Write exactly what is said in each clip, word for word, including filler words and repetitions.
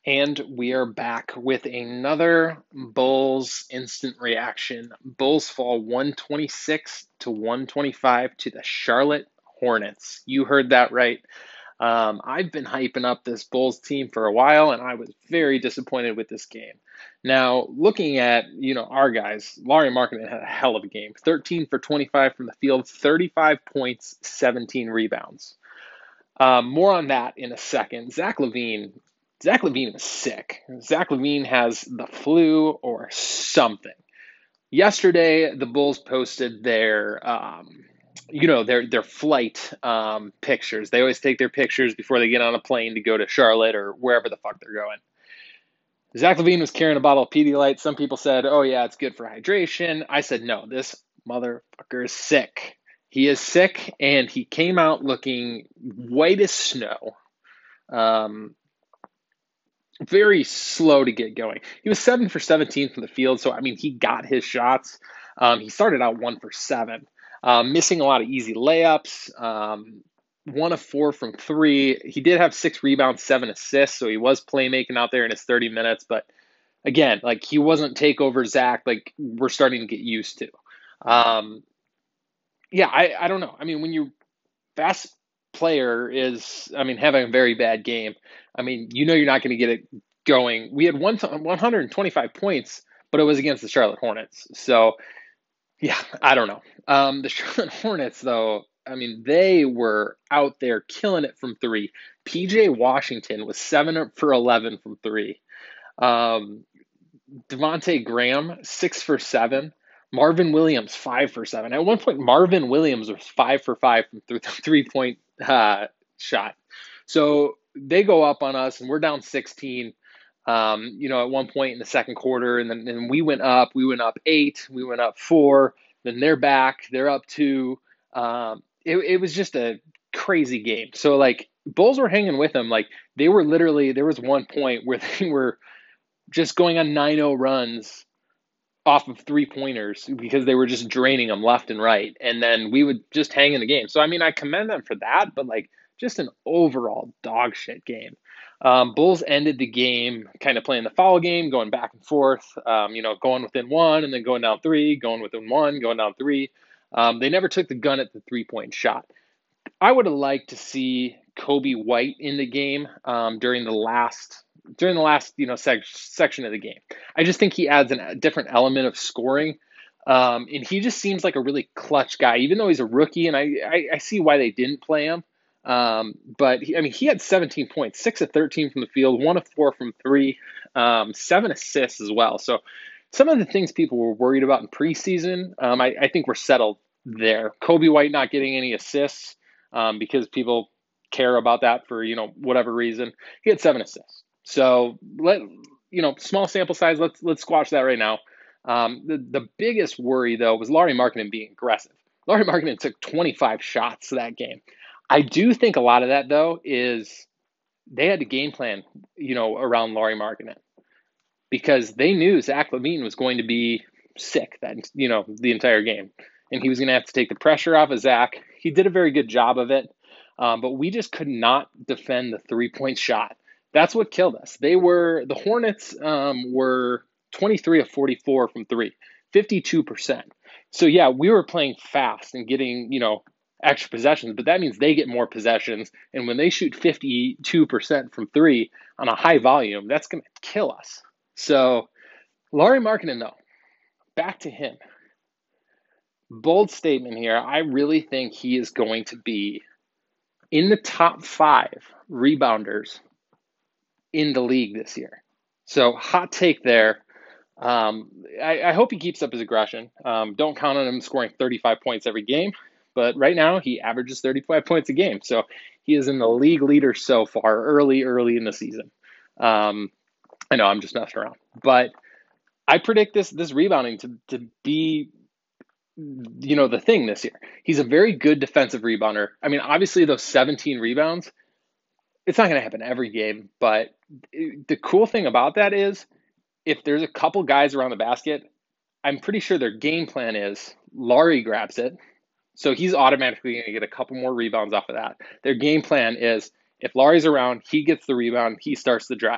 And we are back with another Bulls instant reaction. Bulls fall one twenty-six to one twenty-five to the Charlotte Hornets. You heard that right. Um, I've been hyping up this Bulls team for a while, and I was very disappointed with this game. Now, looking at, you know, our guys, Lauri Markkanen had a hell of a game. thirteen for twenty-five from the field, thirty-five points, seventeen rebounds. Um, more on that in a second. Zach LaVine, Zach LaVine is sick. Zach LaVine has the flu or something. Yesterday, the Bulls posted their, um, you know, their their flight um, pictures. They always take their pictures before they get on a plane to go to Charlotte or wherever the fuck they're going. Zach LaVine was carrying a bottle of Pedialyte. Some people said, "Oh yeah, it's good for hydration." I said, "No, this motherfucker is sick. He is sick, and he came out looking white as snow. Um, very slow to get going. He was seven for seventeen from the field, so I mean, he got his shots. Um, he started out one for seven, um, missing a lot of easy layups. Um, one of four from three. He did have six rebounds, seven assists, so he was playmaking out there in his thirty minutes. But again, like he wasn't takeover Zach like we're starting to get used to. Um, yeah, I, I don't know. I mean, when your best player is, I mean, having a very bad game, I mean, you know you're not going to get it going. We had one one hundred twenty-five points, but it was against the Charlotte Hornets. So, yeah, I don't know. Um, the Charlotte Hornets, though, I mean, they were out there killing it from three. P J Washington was seven for eleven from three. Um, Devontae Graham, six for seven. Marvin Williams, five for seven. At one point, Marvin Williams was five for five from th- three point uh, shot. So they go up on us, and we're down sixteen. Um, you know, at one point in the second quarter, and then and we went up. We went up eight. We went up four. Then they're back. They're up two. Um, it, it was just a crazy game. So like Bulls were hanging with them. Like they were literally. There was one point where they were just going on nine oh runs off of three pointers because they were just draining them left and right. And then we would just hang in the game. So, I mean, I commend them for that, but like just an overall dog shit game. Um, Bulls ended the game kind of playing the foul game, going back and forth, um, you know, going within one and then going down three, going within one, going down three. Um, they never took the gun at the three point shot. I would have liked to see Kobe White in the game um, during the last during the last you know sec- section of the game. I just think he adds an, a different element of scoring, um, and he just seems like a really clutch guy, even though he's a rookie. And I I, I see why they didn't play him. Um, but he, I mean, he had seventeen points, six of thirteen from the field, one of four from three, um, seven assists as well. So some of the things people were worried about in preseason, um, I, I think were settled there. Kobe White not getting any assists um, because people care about that for you know whatever reason. He had seven assists. So let you know small sample size. Let's let's squash that right now. Um, the the biggest worry though was Lauri Markkanen being aggressive. Lauri Markkanen took twenty-five shots that game. I do think a lot of that though is they had to game plan you know around Lauri Markkanen because they knew Zach LaVine was going to be sick that you know the entire game, and he was going to have to take the pressure off of Zach. He did a very good job of it, um, but we just could not defend the three point shot. That's what killed us. They were the Hornets um, were twenty-three of forty-four from three, fifty-two percent. So yeah, we were playing fast and getting you know extra possessions, but that means they get more possessions, and when they shoot fifty-two percent from three on a high volume, that's going to kill us. So, Lauri Markkanen, though, back to him. Bold statement here. I really think he is going to be in the top five rebounders in the league this year. So, hot take there. Um, I, I hope he keeps up his aggression. Um, don't count on him scoring thirty-five points every game, but right now he averages thirty-five points a game. So, he is in the league leader so far, early, early in the season. Um, I know I'm just messing around, but I predict this this rebounding to to be you know the thing this year. He's a very good defensive rebounder. I mean, obviously those seventeen rebounds, it's not going to happen every game, but the cool thing about that is if there's a couple guys around the basket, I'm pretty sure their game plan is Laurie grabs it. So he's automatically going to get a couple more rebounds off of that. Their game plan is if Laurie's around, he gets the rebound, he starts the drive.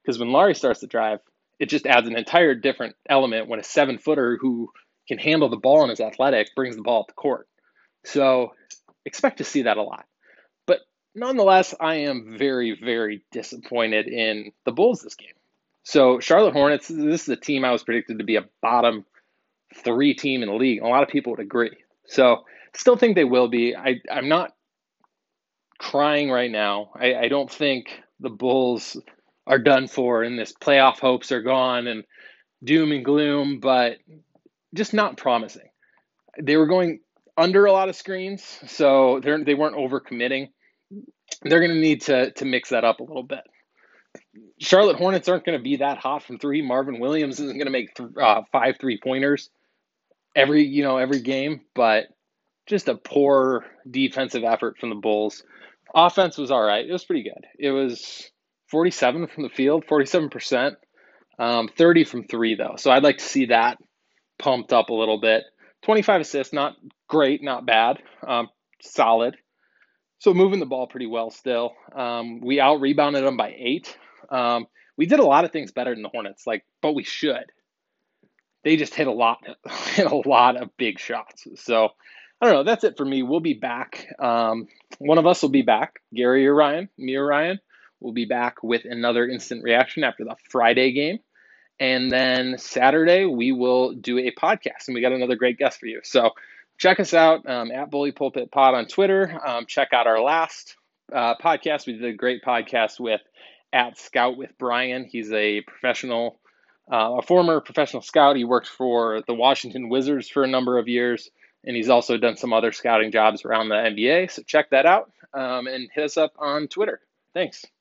Because when Laurie starts to drive, it just adds an entire different element when a seven footer who can handle the ball and is athletic brings the ball up the court. So expect to see that a lot. But nonetheless, I am very, very disappointed in the Bulls this game. So Charlotte Hornets, this is a team I was predicted to be a bottom three team in the league. A lot of people would agree. So still think they will be. I, I'm not crying right now. I, I don't think the Bulls are done for and this playoff hopes are gone and doom and gloom, but just not promising. They were going under a lot of screens, so they're, they weren't overcommitting. They're going to need to to mix that up a little bit. Charlotte Hornets aren't going to be that hot from three. Marvin Williams isn't going to make th- uh, five three pointers every you know every game, but just a poor defensive effort from the Bulls. Offense was all right. It was pretty good. It was forty-seven from the field, forty-seven percent, um, thirty from three though. So I'd like to see that pumped up a little bit. twenty-five assists, not great, not bad, um, solid. So moving the ball pretty well still. Um, we out rebounded them by eight. Um, we did a lot of things better than the Hornets, like, but we should. They just hit a lot, hit a lot of big shots. So I don't know. That's it for me. We'll be back. Um, one of us will be back. Gary or Ryan, me or Ryan, will be back with another instant reaction after the Friday game. And then Saturday, we will do a podcast, and we got another great guest for you. So check us out um, at Bully Pulpit Pod on Twitter. Um, check out our last uh, podcast. We did a great podcast with at Scout with Brian. He's a professional, uh, a former professional scout. He worked for the Washington Wizards for a number of years, and he's also done some other scouting jobs around the N B A. So check that out um, and hit us up on Twitter. Thanks.